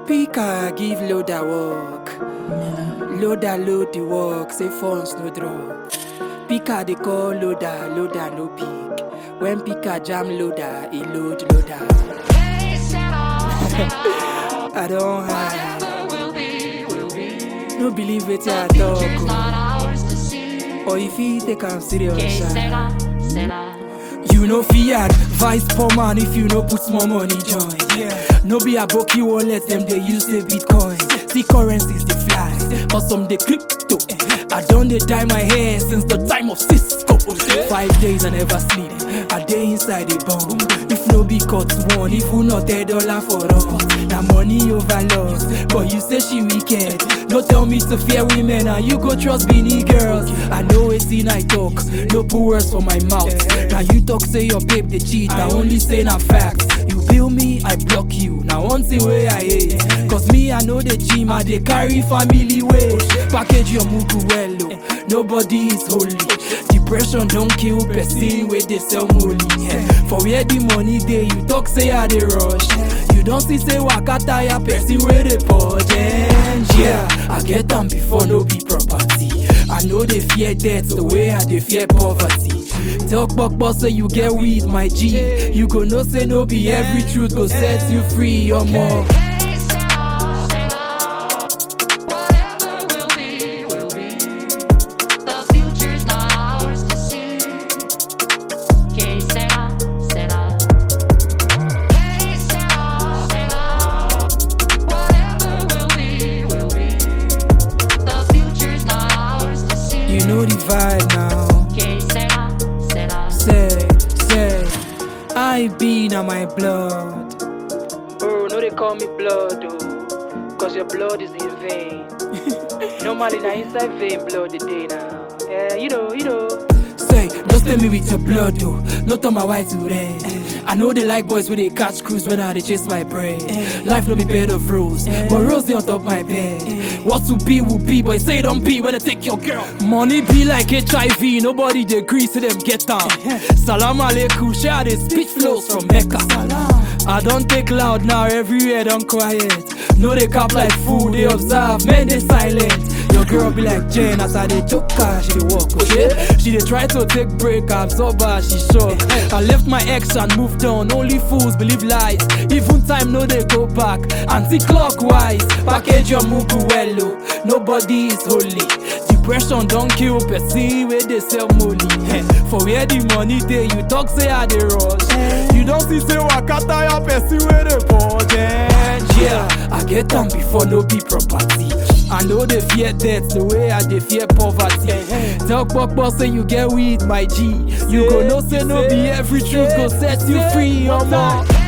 Pika give loader work. Loader load the work, say phones no drop. Pika they call loader, loader no pick. When Pika jam loader, he load loader. I don't hide. No believe it, I talk. Or if he take am serious. You know fi advice poor man if you no put small money join. No be a book you won't let them they use the Bitcoin. See currencies they fly, but some they crypto. I done they dye my hair since the time of Cisco. 5 days I never sleep, a day inside the bomb. If no be cut one, if you not $10 for us, now money over loss. But you say she wicked, no tell me to fear women and you go trust Beanie girls. I know it's in I talk, no put words for my mouth. Now you talk say your babe they cheat, I only say na facts. You bill me, I block you, now one thing way I hate. Cause me I know the gym, I they carry family weight. Package your mugu well oh, nobody is holy. Depression don't kill person where they sell molly. For where the money dey, you talk say I dey rush. You don't see say waka tire person where they purge. Yeah, I get them before no be property. I know they fear death the way I they fear poverty. Talk boss say you get weed, my G. You go no say no be every truth go set you free or more. You know the vibe now. Say, I been on my blood. Oh, no, they call me blood, oh, cause your blood is in vain. Normally, na inside vein blood the day now. Yeah, you know. Say, don't stay me with your blood, though. No turn my white to red. I know they like boys when they catch cruise when I they chase my brain. Life no be bed of rose, but rose they on top my bed. What to be will be, but say don't be when they take your girl. Money be like HIV, nobody they agree to them get down. Salam alaikum, share the speech flows from Mecca. I don't take loud now, everywhere don't quiet. No they cap like fool, they observe, men they silent. Your girl be like Jane, as I dey choke her, she dey walk, okay? She dey try to take break, absorb her, she shock. I left my ex and moved on, only fools believe lies. Even time no they go back, anti-clockwise. Package your mugu well, oh, nobody is holy. Depression don't kill person where they sell molly. For where the money dey, you talk say I dey rush. You don't see say waka tire person where they purge. Yeah, I get them before no be property. I know they fear death the way I they fear poverty. Talk boss say you get weed, my G. You go no say no be every truth go set you free or more.